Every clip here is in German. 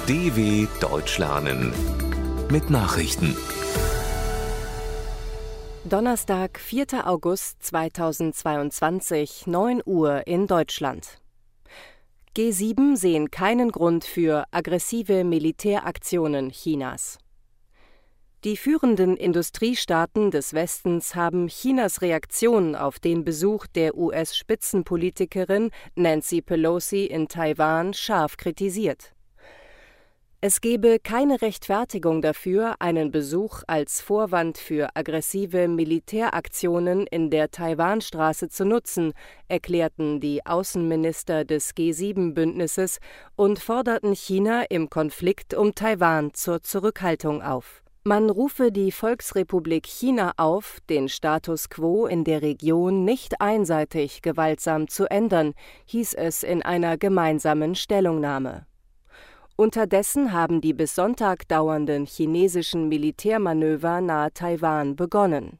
DW Deutsch lernen mit Nachrichten. Donnerstag, 4. August 2022, 9 Uhr in Deutschland. G7 sehen keinen Grund für aggressive Militäraktionen Chinas. Die führenden Industriestaaten des Westens haben Chinas Reaktion auf den Besuch der US-Spitzenpolitikerin Nancy Pelosi in Taiwan scharf kritisiert. Es gebe keine Rechtfertigung dafür, einen Besuch als Vorwand für aggressive Militäraktionen in der Taiwanstraße zu nutzen, erklärten die Außenminister des G7-Bündnisses und forderten China im Konflikt um Taiwan zur Zurückhaltung auf. Man rufe die Volksrepublik China auf, den Status quo in der Region nicht einseitig gewaltsam zu ändern, hieß es in einer gemeinsamen Stellungnahme. Unterdessen haben die bis Sonntag dauernden chinesischen Militärmanöver nahe Taiwan begonnen.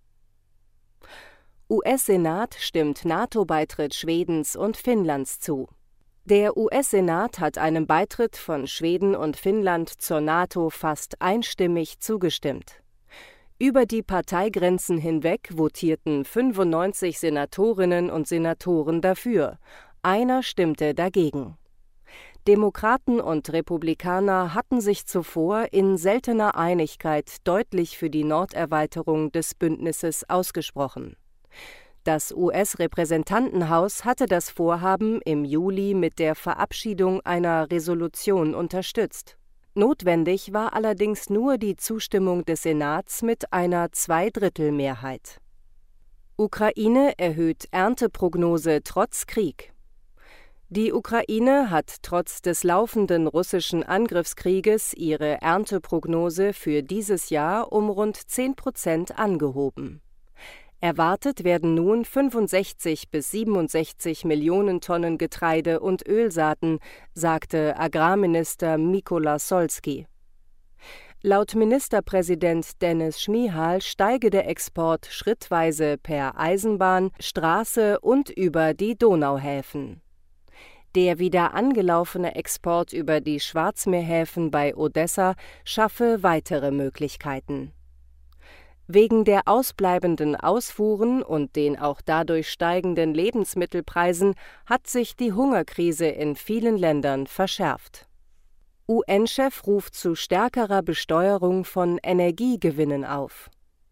US-Senat stimmt NATO-Beitritt Schwedens und Finnlands zu. Der US-Senat hat einem Beitritt von Schweden und Finnland zur NATO fast einstimmig zugestimmt. Über die Parteigrenzen hinweg votierten 95 Senatorinnen und Senatoren dafür, einer stimmte dagegen. Demokraten und Republikaner hatten sich zuvor in seltener Einigkeit deutlich für die Norderweiterung des Bündnisses ausgesprochen. Das US-Repräsentantenhaus hatte das Vorhaben im Juli mit der Verabschiedung einer Resolution unterstützt. Notwendig war allerdings nur die Zustimmung des Senats mit einer Zweidrittelmehrheit. Ukraine erhöht Ernteprognose trotz Krieg. Die Ukraine hat trotz des laufenden russischen Angriffskrieges ihre Ernteprognose für dieses Jahr um rund 10% angehoben. Erwartet werden nun 65 bis 67 Millionen Tonnen Getreide und Ölsaaten, sagte Agrarminister Mykola Solski. Laut Ministerpräsident Dennis Šmyhal steige der Export schrittweise per Eisenbahn, Straße und über die Donauhäfen. Der wieder angelaufene Export über die Schwarzmeerhäfen bei Odessa schaffe weitere Möglichkeiten. Wegen der ausbleibenden Ausfuhren und den auch dadurch steigenden Lebensmittelpreisen hat sich die Hungerkrise in vielen Ländern verschärft. UN-Chef ruft zu stärkerer Besteuerung von Energiegewinnen auf.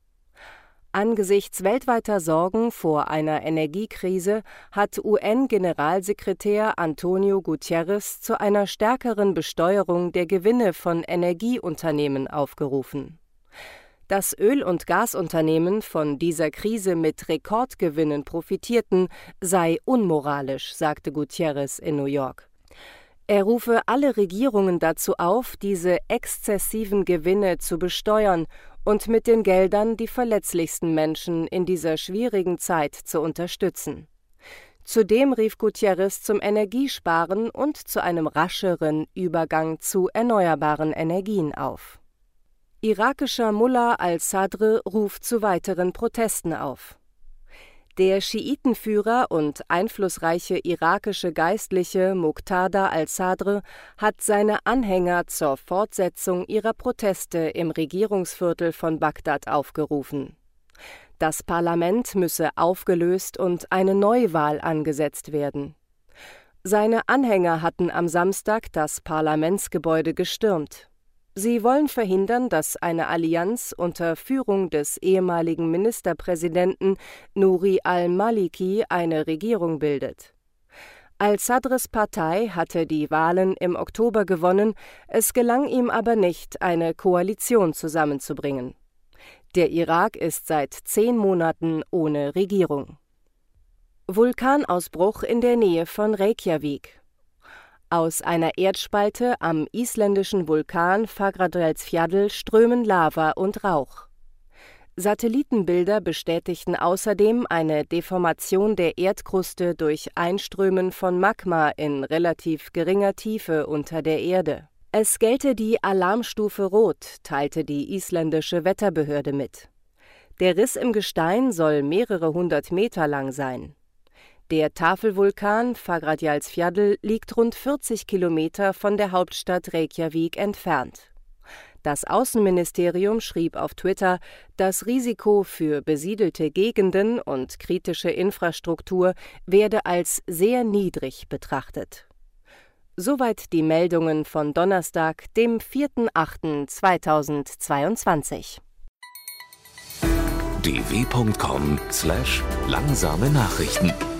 Angesichts weltweiter Sorgen vor einer Energiekrise hat UN-Generalsekretär Antonio Guterres zu einer stärkeren Besteuerung der Gewinne von Energieunternehmen aufgerufen. Dass Öl- und Gasunternehmen von dieser Krise mit Rekordgewinnen profitierten, sei unmoralisch, sagte Guterres in New York. Er rufe alle Regierungen dazu auf, diese exzessiven Gewinne zu besteuern und mit den Geldern die verletzlichsten Menschen in dieser schwierigen Zeit zu unterstützen. Zudem rief Guterres zum Energiesparen und zu einem rascheren Übergang zu erneuerbaren Energien auf. Irakischer Mullah al-Sadr ruft zu weiteren Protesten auf. Der Schiitenführer und einflussreiche irakische Geistliche Muqtada al-Sadr hat seine Anhänger zur Fortsetzung ihrer Proteste im Regierungsviertel von Bagdad aufgerufen. Das Parlament müsse aufgelöst und eine Neuwahl angesetzt werden. Seine Anhänger hatten am Samstag das Parlamentsgebäude gestürmt. Sie wollen verhindern, dass eine Allianz unter Führung des ehemaligen Ministerpräsidenten Nouri al-Maliki eine Regierung bildet. Al-Sadrs Partei hatte die Wahlen im Oktober gewonnen, es gelang ihm aber nicht, eine Koalition zusammenzubringen. Der Irak ist seit 10 Monaten ohne Regierung. Vulkanausbruch in der Nähe von Reykjavik. Aus einer Erdspalte am isländischen Vulkan Fagradalsfjall strömen Lava und Rauch. Satellitenbilder bestätigten außerdem eine Deformation der Erdkruste durch Einströmen von Magma in relativ geringer Tiefe unter der Erde. Es gelte die Alarmstufe Rot, teilte die isländische Wetterbehörde mit. Der Riss im Gestein soll mehrere hundert Meter lang sein. Der Tafelvulkan Fagradalsfjall liegt rund 40 Kilometer von der Hauptstadt Reykjavik entfernt. Das Außenministerium schrieb auf Twitter, das Risiko für besiedelte Gegenden und kritische Infrastruktur werde als sehr niedrig betrachtet. Soweit die Meldungen von Donnerstag, dem 4.8.2022. dw.com/langsame Nachrichten